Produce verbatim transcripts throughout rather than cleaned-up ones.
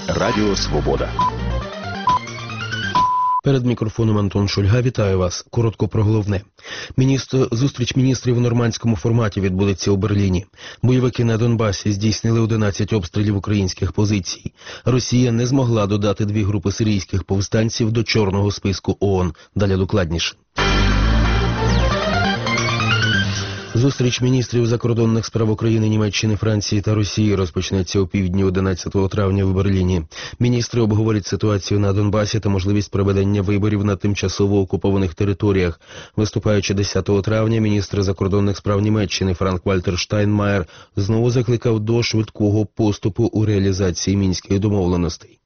Радіо Свобода. Перед мікрофоном Антон Шульга. Вітаю вас. Коротко про головне. Міністр... Зустріч міністрів у нормандському форматі відбудеться у Берліні. Бойовики на Донбасі здійснили одинадцять обстрілів українських позицій. Росія не змогла додати дві групи сирійських повстанців до чорного списку ООН. Далі докладніше. Зустріч міністрів закордонних справ України, Німеччини, Франції та Росії розпочнеться у півдні одинадцятого травня в Берліні. Міністри обговорять ситуацію на Донбасі та можливість проведення виборів на тимчасово окупованих територіях. Виступаючи десятого травня, міністр закордонних справ Німеччини Франк-Вальтер Штайнмаєр знову закликав до швидкого поступу у реалізації мінських домовленостей.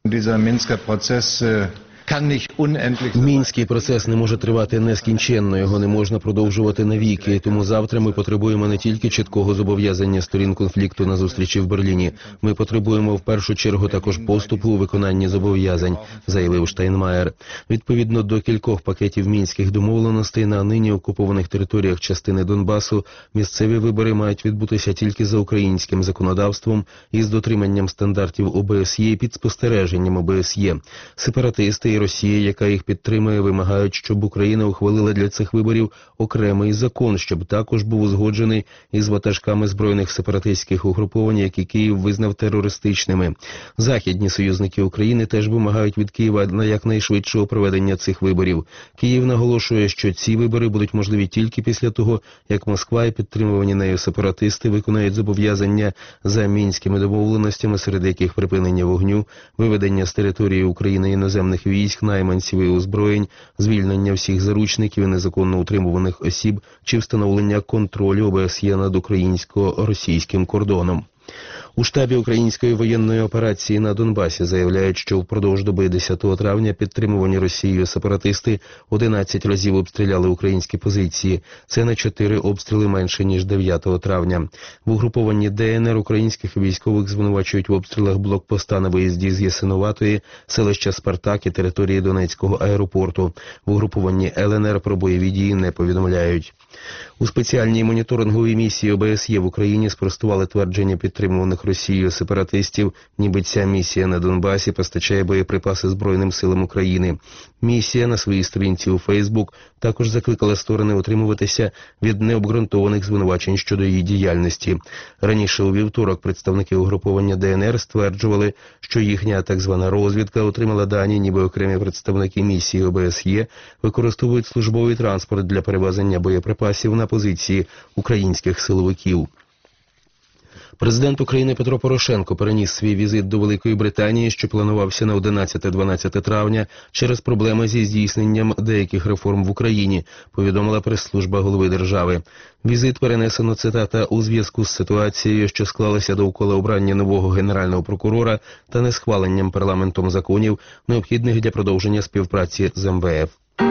Мінський процес не може тривати нескінченно, його не можна продовжувати навіки, тому завтра ми потребуємо не тільки чіткого зобов'язання сторін конфлікту на зустрічі в Берліні, ми потребуємо в першу чергу також поступу у виконанні зобов'язань, заявив Штайнмаєр. Відповідно до кількох пакетів мінських домовленостей на нині окупованих територіях частини Донбасу, місцеві вибори мають відбутися тільки за українським законодавством і з дотриманням стандартів О Б С Є під спостереженням О Б С Є. Сепаратисти і Росія, яка їх підтримує, вимагають, щоб Україна ухвалила для цих виборів окремий закон, щоб також був узгоджений із ватажками збройних сепаратистських угруповань, які Київ визнав терористичними. Західні союзники України теж вимагають від Києва на якнайшвидшого проведення цих виборів. Київ наголошує, що ці вибори будуть можливі тільки після того, як Москва і підтримувані нею сепаратисти виконають зобов'язання за мінськими домовленостями, серед яких припинення вогню, виведення з території України іноземних військ, найманців і озброєнь, звільнення всіх заручників і незаконно утримуваних осіб чи встановлення контролю О Б С Є над українсько-російським кордоном. У штабі української воєнної операції на Донбасі заявляють, що впродовж доби десятого травня підтримувані Росією сепаратисти одинадцять разів обстріляли українські позиції. Це на чотири обстріли менше, ніж дев'ятого травня. В угрупованні Де Ен Ер українських військових звинувачують в обстрілах блокпоста на виїзді з Ясиноватої, селища Спартак і території Донецького аеропорту. В угрупованні Ел Ен Ер про бойові дії не повідомляють. У спеціальній моніторинговій місії О Б С Є в Україні спростували твердження підтримуваних Росією сепаратистів, ніби ця місія на Донбасі постачає боєприпаси Збройним силам України. Місія на своїй сторінці у Фейсбук також закликала сторони утримуватися від необґрунтованих звинувачень щодо її діяльності. Раніше у вівторок представники угруповання Де Ен Ер стверджували, що їхня так звана розвідка отримала дані, ніби окремі представники місії О Б С Є використовують службовий транспорт для перевезення боєприпасів на позиції українських силовиків. Президент України Петро Порошенко переніс свій візит до Великої Британії, що планувався на одинадцяте-дванадцяте травня, через проблеми зі здійсненням деяких реформ в Україні, повідомила прес-служба голови держави. Візит перенесено, цитата, у зв'язку з ситуацією, що склалася довкола обрання нового генерального прокурора та несхваленням парламентом законів, необхідних для продовження співпраці з Ем Ве Еф.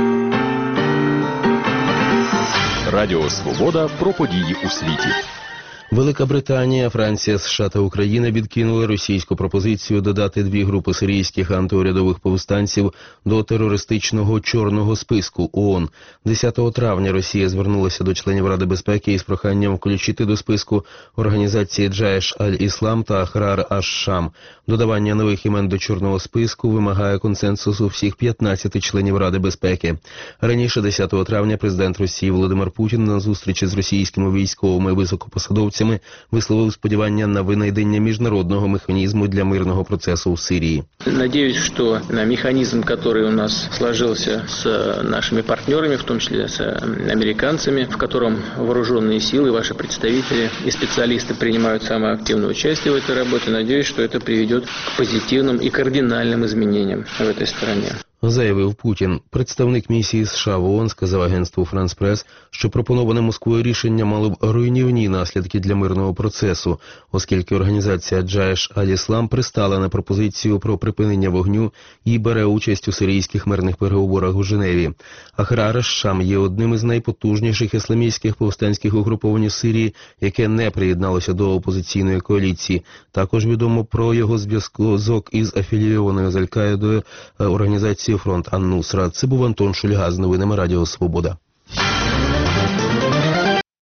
Радіо Свобода про події у світі. Велика Британія, Франція, США та Україна відкинули російську пропозицію додати дві групи сирійських антиурядових повстанців до терористичного чорного списку ООН. десятого травня Росія звернулася до членів Ради безпеки із проханням включити до списку організації Джаеш аль-Іслам та Ахрар аш-Шам. Додавання нових імен до чорного списку вимагає консенсусу всіх п'ятнадцяти членів Ради безпеки. Раніше десятого травня президент Росії Володимир Путін на зустрічі з російськими військовими і високопосадовцями висловив сподівання на винайдення міжнародного механізму для мирного процесу в Сирії. Надеюсь, что механизм, который у нас сложился с нашими партнерами, в том числе с американцами, в котором вооруженные силы, ваши представители и специалисты принимают самое активное участие в этой работе, надеюсь, что это приведет к позитивным и кардинальным изменениям в этой стране. Заявив Путін. Представник місії США в ООН сказав агентству «Франс Прес», що пропоноване Москвою рішення мало б руйнівні наслідки для мирного процесу, оскільки організація Джаеш аль-Іслам пристала на пропозицію про припинення вогню і бере участь у сирійських мирних переговорах у Женеві. Ахрар аш-Шам є одним із найпотужніших ісламістських повстанських угруповань у Сирії, яке не приєдналося до опозиційної коаліції. Також відомо про його зв'язок із афілійованою з Аль-Каїдою організацією «Фронт Ан-Нусра». Це був Антон Шульга з новинами Радіо Свобода.